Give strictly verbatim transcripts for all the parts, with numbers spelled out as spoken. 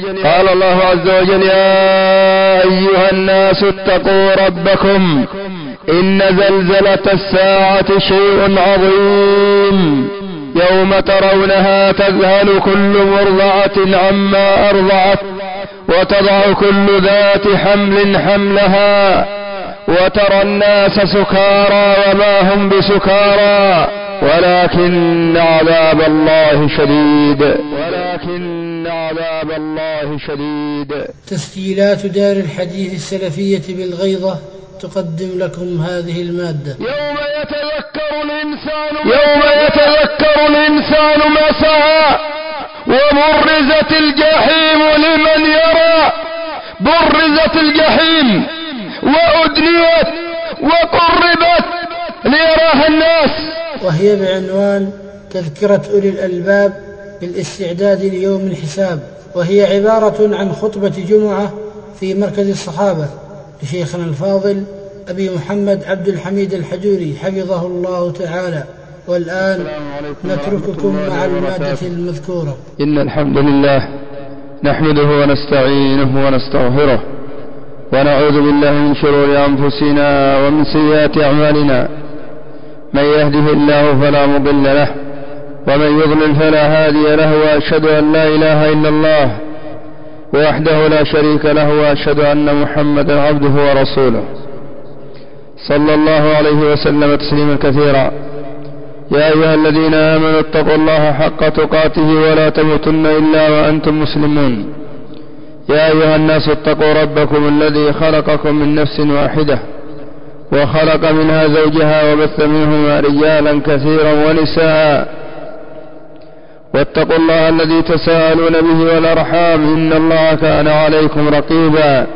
قال الله عز وجل: يا أيها الناس اتقوا ربكم إن زلزلة الساعة شيء عظيم يوم ترونها تذهل كل مرضعة عما أرضعت وتضع كل ذات حمل حملها وترى الناس سكارى وما هم بسكارى ولكن عذاب الله شديد ولكن عذاب الله شديد. تسجيلات دار الحديث السلفية بالغيضة تقدم لكم هذه المادة. يوم يتذكر الإنسان يوم يتذكر الإنسان ما سعى وبرزت الجحيم لمن يرى. برزت الجحيم وأدنيت وقربت ليراها الناس. وهي بعنوان تذكرة أولي الألباب بالاستعداد ليوم الحساب، وهي عبارة عن خطبة جمعة في مركز الصحابة لشيخنا الفاضل أبي محمد عبد الحميد الحجوري حفظه الله تعالى. والآن نترككم مع المادة المذكورة. إن الحمد لله نحمده ونستعينه ونستغفره ونعوذ بالله من شرور أنفسنا ومن سيئات أعمالنا. من يهده الله فلا مضل له ومن يضلل فلا هادي له، وأشهد أن لا إله إلا الله وحده لا شريك له، وأشهد أن محمدا عبده ورسوله صلى الله عليه وسلم تسليما كثيرا. يا أيها الذين آمنوا اتقوا الله حق تقاته ولا تموتن إلا وأنتم مسلمون. يا أيها الناس اتقوا ربكم الذي خلقكم من نفس واحدة وخلق منها زوجها وبث منهما رجالا كثيرا ونساء، واتقوا الله الذي تساءلون به والأرحام إن الله كان عليكم رقيبا.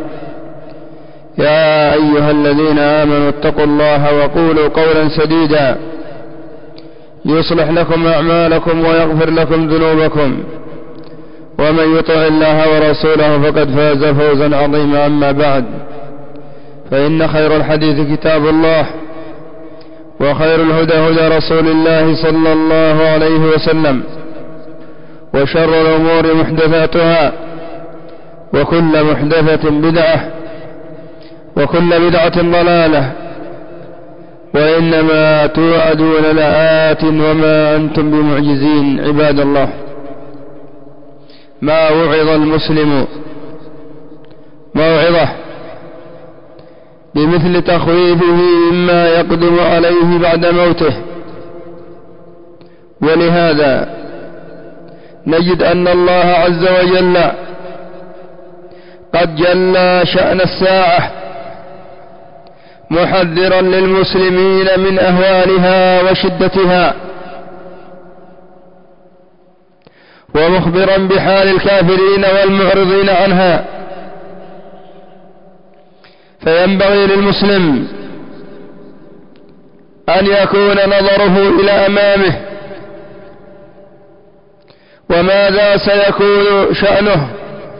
يا أيها الذين آمنوا اتقوا الله وقولوا قولا سديدا يصلح لكم أعمالكم ويغفر لكم ذنوبكم، ومن يطع الله ورسوله فقد فاز فوزا عظيما. أما بعد، فإن خير الحديث كتاب الله، وخير الهدى هدى رسول الله صلى الله عليه وسلم، وشر الأمور محدثاتها، وكل محدثة بدعة، وكل بدعة ضلالة، وإنما توعدون لآت وما أنتم بمعجزين. عباد الله، ما وعظ المسلم موعظة بمثل تخويفه مما يقدم عليه بعد موته، ولهذا نجد أن الله عز وجل قد جل شأن الساعة محذرا للمسلمين من أهوالها وشدتها، ومخبرا بحال الكافرين والمعرضين عنها. فينبغي للمسلم أن يكون نظره إلى أمامه وماذا سيكون شأنه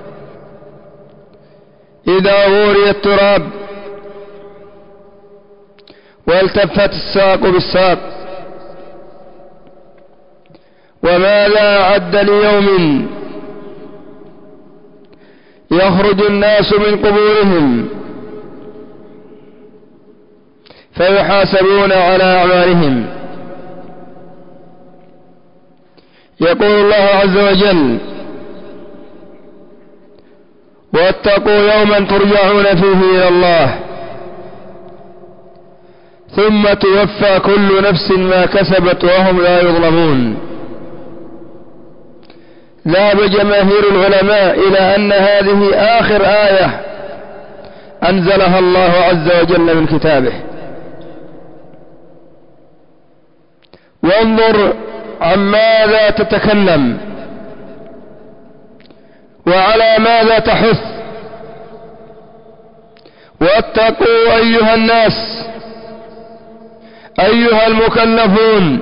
إذا غوري التراب والتفت الساق بالساق، وماذا عد ليوم يخرج الناس من قبورهم فيحاسبون على أعمالهم. يقول الله عز وجل: واتقوا يوما ترجعون فيه إلى الله ثم توفى كل نفس ما كسبت وهم لا يظلمون. ذهب جماهير العلماء إلى أن هذه آخر آية أنزلها الله عز وجل من كتابه. وانظر عن ماذا تتكلم وعلى ماذا تحث. واتقوا أيها الناس أيها المكلفون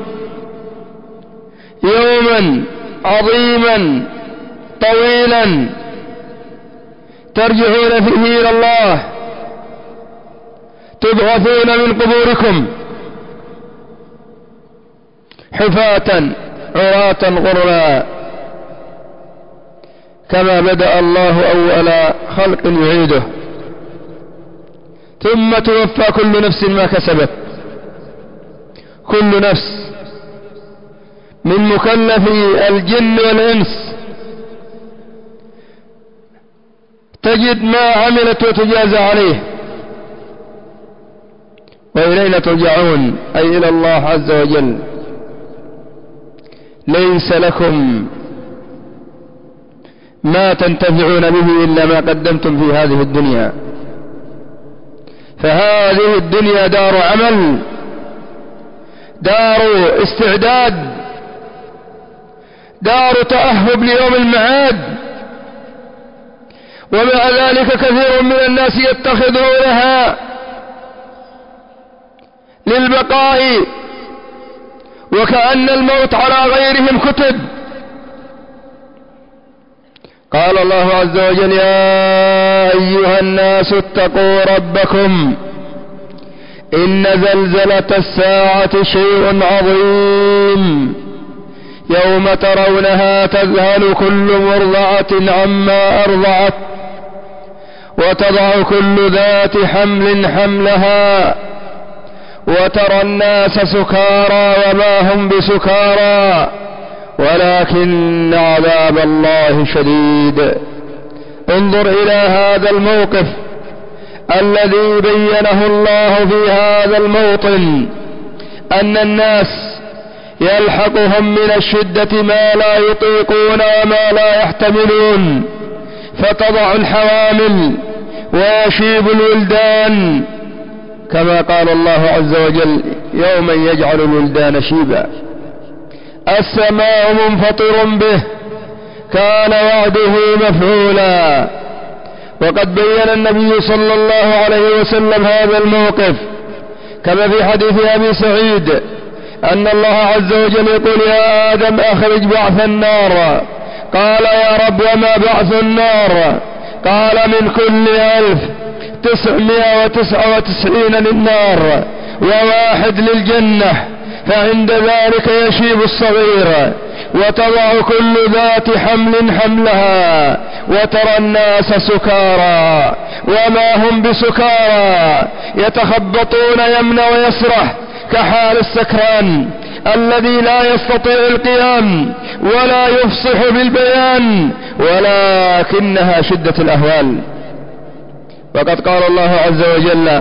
يوما عظيما طويلا ترجعون فيه إلى الله، تبعثون من قبوركم حفاة عراة غرلا كما بدأ الله أول خلق يعيده، ثم توفى كل نفس ما كسبت. كل نفس من مكلفي الجن والإنس تجد ما عملت وتجازى عليه. وإلينا ترجعون، أي إلى الله عز وجل. ليس لكم ما تنتفعون به إلا ما قدمتم في هذه الدنيا. فهذه الدنيا دار عمل، دار استعداد، دار تأهب ليوم المعاد. ومع ذلك كثير من الناس يتخذونها للبقاء، وكأن الموت على غيرهم كتب. قال الله عز وجل: يا أيها الناس اتقوا ربكم إن زلزلة الساعة شيء عظيم يوم ترونها تذهل كل مرضعة عما أرضعت وتضع كل ذات حمل حملها وترى الناس سكارى وما هم بسكارى ولكن عذاب الله شديد. انظر إلى هذا الموقف الذي بينه الله في هذا الموطن، أن الناس يلحقهم من الشدة ما لا يطيقون وما لا يحتملون، فتضع الحوامل ويشيب الولدان، كما قال الله عز وجل: يوما يجعل الولدان شيبا. السماء منفطر به كان وعده مفعولا. وقد بين النبي صلى الله عليه وسلم هذا الموقف، كما في حديث أبي سعيد أن الله عز وجل يقول: يا آدم أخرج بعث النار. قال: يا رب وما بعث النار؟ قال: من كل ألف تسعمائة وتسعة وتسعين للنار وواحد للجنة، فعند ذلك يشيب الصغير وتضع كل ذات حمل حملها وترى الناس سكارى وما هم بسكارى يتخبطون يمنى ويسرح كحال السكران الذي لا يستطيع القيام ولا يفصح بالبيان، ولكنها شدة الأهوال. وقد قال الله عز وجل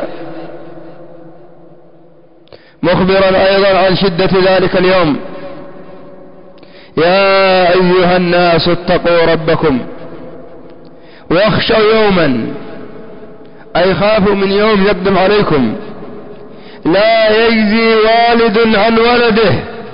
مخبرا أيضا عن شدة ذلك اليوم: يا أيها الناس اتقوا ربكم واخشوا يوما، أي خافوا من يوم يقدم عليكم لا يجزي والد عن ولده،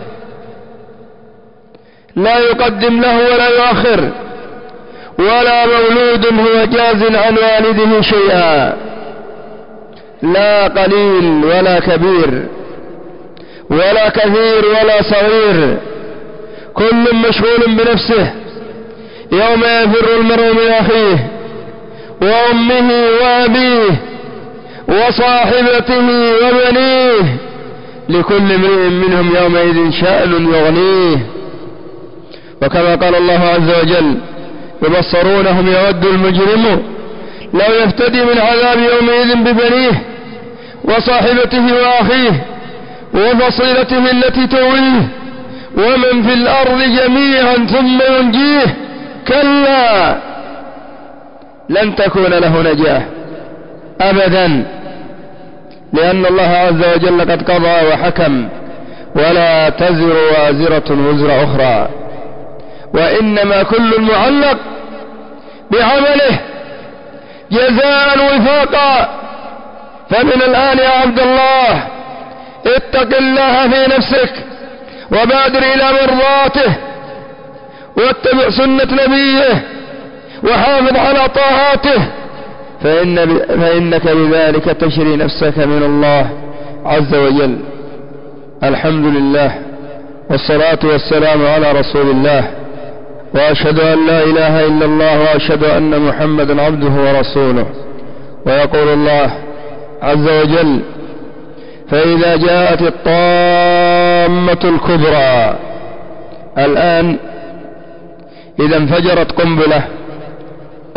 لا يقدم له ولا يؤخر، ولا مولود هو جاز عن والده شيئا، لا قليل ولا كبير ولا كثير ولا صغير، كل مشغول بنفسه. يوم يفر المرء من أخيه وأمه وأبيه وصاحبته وبنيه، لكل امرئ منهم يومئذ شأن يغنيه. وكما قال الله عز وجل: يبصرونهم يود المجرم لو يفتدي من عذاب يومئذ ببنيه وصاحبته وأخيه وفصيلته التي تؤويه ومن في الأرض جميعا ثم ينجيه، كلا لن تكون له نجاة أبدا، لأن الله عز وجل قد قضى وحكم: ولا تزر وازرة وزر أخرى، وإنما كل معلق بعمله جزاء وفاقا. فمن الآن يا عبد الله اتق الله في نفسك وبادر إلى مرضاته واتبع سنة نبيه وحافظ على طاعاته، فإن فإنك بذلك تشري نفسك من الله عز وجل. الحمد لله والصلاة والسلام على رسول الله، وأشهد أن لا إله إلا الله وأشهد أن محمدا عبده ورسوله. ويقول الله عز وجل: فإذا جاءت الطامة الكبرى. الآن إذا انفجرت قنبلة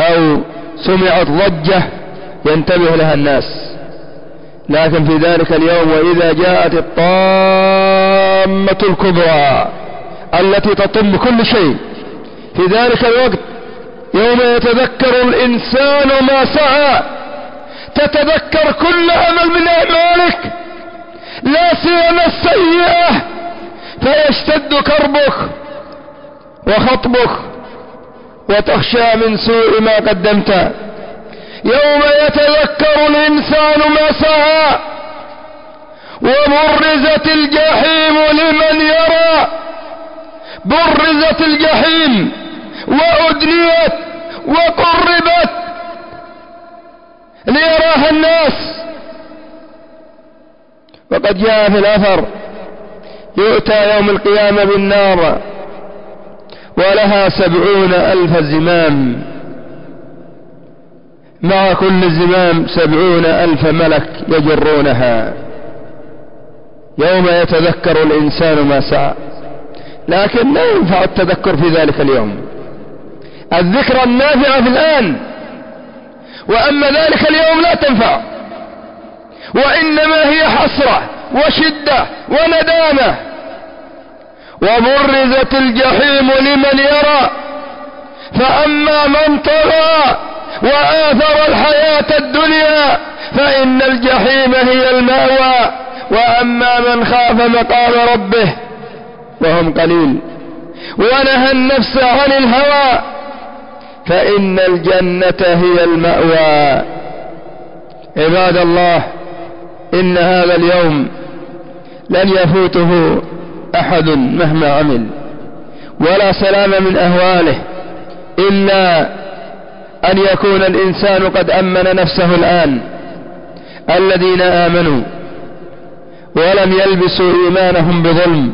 أو سمعت ضجة ينتبه لها الناس. لكن في ذلك اليوم وإذا جاءت الطامة الكبرى التي تطم كل شيء، في ذلك الوقت يوم يتذكر الإنسان ما سعى، تتذكر كل عمل من أعمالك لا سيما السيئة، فيشتد كربك وخطبك وتخشى من سوء ما قدمت. يوم يتذكر الإنسان ما سعى وبرزت الجحيم لمن يرى، برزت الجحيم وأدنيت وقربت ليراها الناس. وقد جاء في الأثر يؤتى يوم القيامة بالنار ولها سبعون ألف زمام، مع كل زمام سبعون ألف ملك يجرونها. يوم يتذكر الإنسان ما سعى، لكن لا ينفع التذكر في ذلك اليوم، الذكرى النافعة في الآن، وأما ذلك اليوم لا تنفع، وإنما هي حسرة وشدة وندامة. وبرزت الجحيم لمن يرى، فأما من طغى وآثر الحياة الدنيا فإن الجحيم هي المأوى، وأما من خاف مقام ربه وهم قليل ونهى النفس عن الهوى فإن الجنة هي المأوى. عباد الله، إن هذا اليوم لن يفوته أحد مهما عمل، ولا سلام من أهواله، إلا أن يكون الإنسان قد أمن نفسه الآن. الذين آمنوا ولم يلبسوا إيمانهم بظلم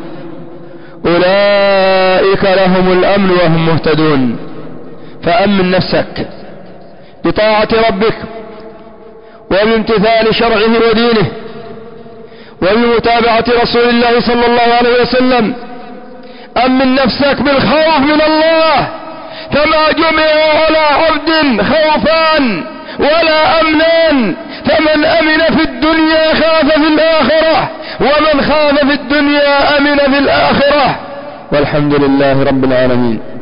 أولئك لهم الأمن وهم مهتدون. فأمن نفسك بطاعة ربك وبامتثال شرعه ودينه وبمتابعة رسول الله صلى الله عليه وسلم. أمن نفسك بالخوف من الله، فما جمع على عبد خوفان ولا أمنان، فمن أمن في الدنيا خاف في الآخرة، ومن خاف في الدنيا أمن في الآخرة. والحمد لله رب العالمين.